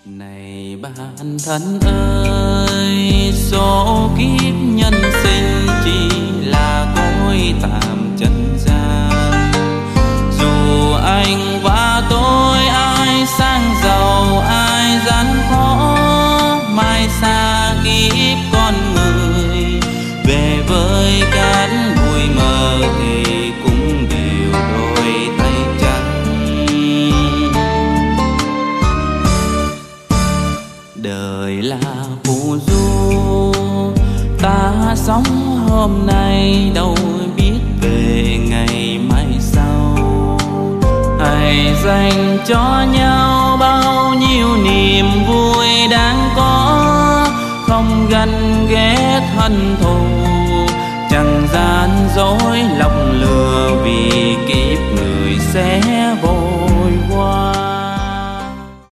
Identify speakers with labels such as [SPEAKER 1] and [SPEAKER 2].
[SPEAKER 1] Này bạn thân ơi, số kiếp nhân sinh chỉ là cõi tạm trần gian. Dù anh qua tôi, ai sang giàu, ai gian khó, mai xa kiếp con người, về với cát bụi mờ thì cũng đều đôi tay trắng. Đời là phù du, ta sống hôm nay đâu biết về ngày mai sau. Hãy dành cho nhau bao nhiêu niềm vui đáng có, không ganh ghét hận thù, chẳng gian dối lòng lừa, vì kiếp người sẽ